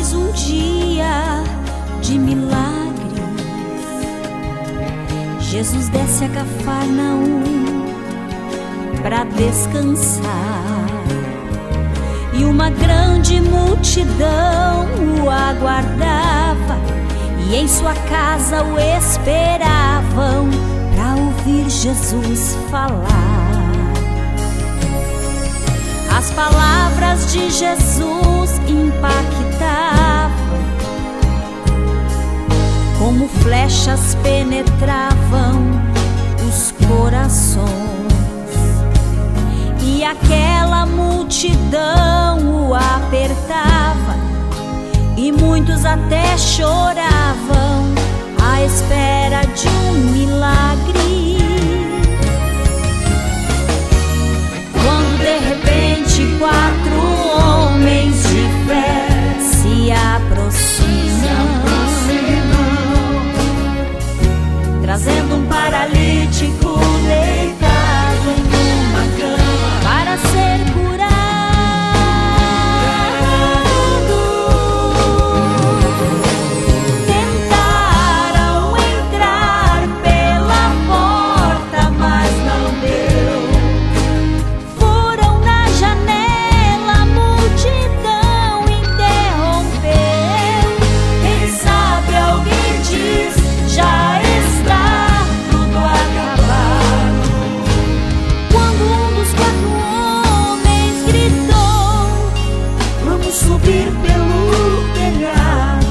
mais um dia de milagres. Jesus desce a Cafarnaum pra descansar, e uma grande multidão o aguardava, e em sua casa o esperavam pra ouvir Jesus falar. As palavras de Jesus impactavam, como flechas penetravam os corações, e aquela multidão o apertava, e muitos até choravam à espera de um milagre. Quando de repente 4 homens de fé se aproximam, trazendo um paralítico deitado numa cama para ser curado. Tentaram entrar pela porta, mas não deu. Foram na janela, a multidão interrompeu. Quem sabe alguém diz, já está tudo acabado. Quando um dos 4 homens gritou, vamos subir pelo telhado.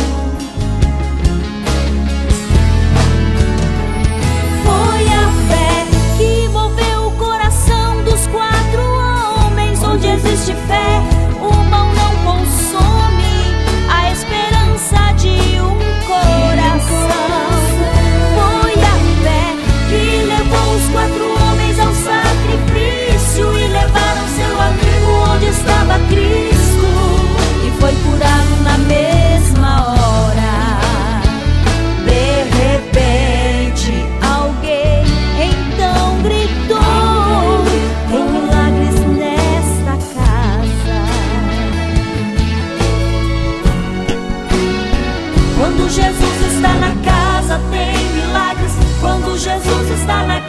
Foi a fé que moveu o coração dos 4 homens. Onde existe fé, o mal não consome a esperança de um coração. Foi a fé que levou os 4 homens ao sacrifício e levaram seu amigo onde estava Cristo, e foi curado na mesma hora. De repente alguém então gritou, tem milagres nesta casa. Quando Jesus está na casa, tem milagres. Quando Jesus está na